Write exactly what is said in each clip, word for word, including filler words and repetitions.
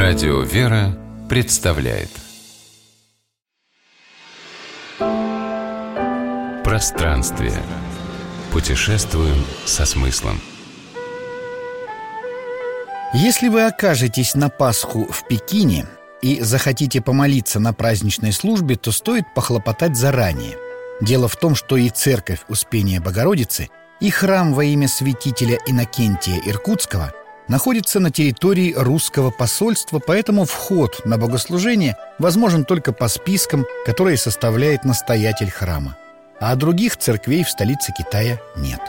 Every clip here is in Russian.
Радио «Вера» представляет Пространствие. Путешествуем со смыслом. Если вы окажетесь на Пасху в Пекине и захотите помолиться на праздничной службе, то стоит похлопотать заранее. Дело в том, что и церковь Успения Богородицы, и храм во имя святителя Иннокентия Иркутского находятся на территории русского посольства, поэтому вход на богослужение возможен только по спискам, которые составляет настоятель храма. А других церквей в столице Китая нет.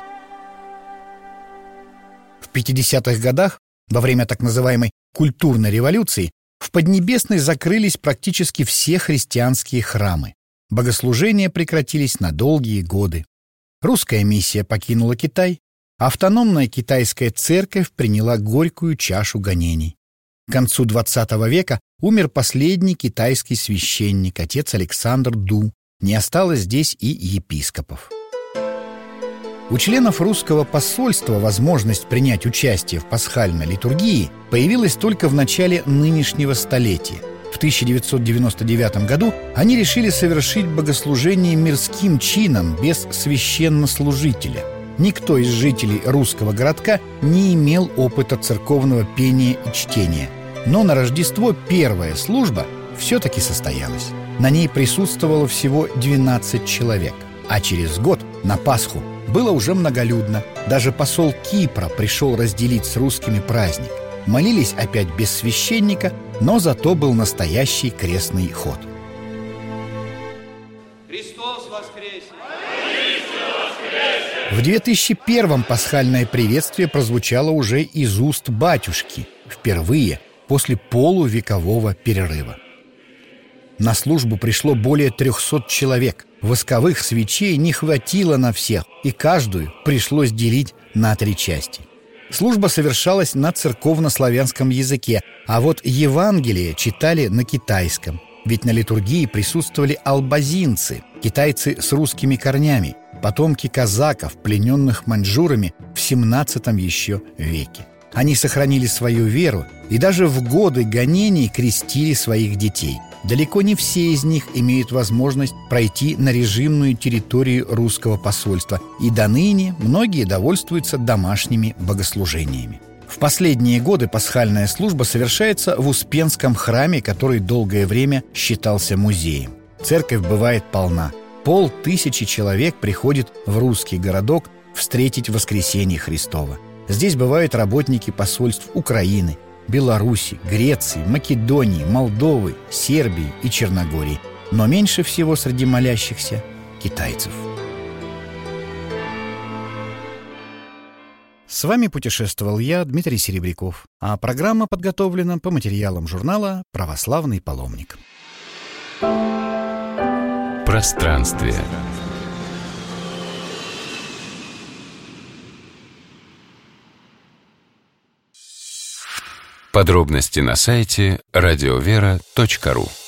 В пятидесятых годах, во время так называемой культурной революции, в Поднебесной закрылись практически все христианские храмы. Богослужения прекратились на долгие годы. Русская миссия покинула Китай, автономная китайская церковь приняла горькую чашу гонений. К концу двадцатого века умер последний китайский священник, отец Александр Ду. Не осталось здесь и епископов. У членов русского посольства возможность принять участие в пасхальной литургии появилась только в начале нынешнего столетия. В тысяча девятьсот девяносто девятом году они решили совершить богослужение мирским чином без священнослужителя. Никто из жителей русского городка не имел опыта церковного пения и чтения. Но на Рождество первая служба все-таки состоялась. На ней присутствовало всего двенадцать человек. А через год, на Пасху, было уже многолюдно. Даже посол Кипра пришел разделить с русскими праздник. Молились опять без священника, но зато был настоящий крестный ход. Христос воскресе! В две тысячи первом пасхальное приветствие прозвучало уже из уст батюшки, впервые после полувекового перерыва. На службу пришло более трехсот человек. Восковых свечей не хватило на всех, и каждую пришлось делить на три части. Служба совершалась на церковно-славянском языке, а вот Евангелие читали на китайском. Ведь на литургии присутствовали албазинцы, китайцы с русскими корнями, потомки казаков, плененных маньчжурами в семнадцатом еще веке. Они сохранили свою веру и даже в годы гонений крестили своих детей. Далеко не все из них имеют возможность пройти на режимную территорию русского посольства, и доныне многие довольствуются домашними богослужениями. В последние годы пасхальная служба совершается в Успенском храме, который долгое время считался музеем. Церковь бывает полна. Полтысячи человек приходит в русский городок встретить воскресение Христово. Здесь бывают работники посольств Украины, Беларуси, Греции, Македонии, Молдовы, Сербии и Черногории. Но меньше всего среди молящихся китайцев. С вами путешествовал я, Дмитрий Серебряков, а программа подготовлена по материалам журнала «Православный паломник». Пространствие. Подробности на сайте радиовера точка ру.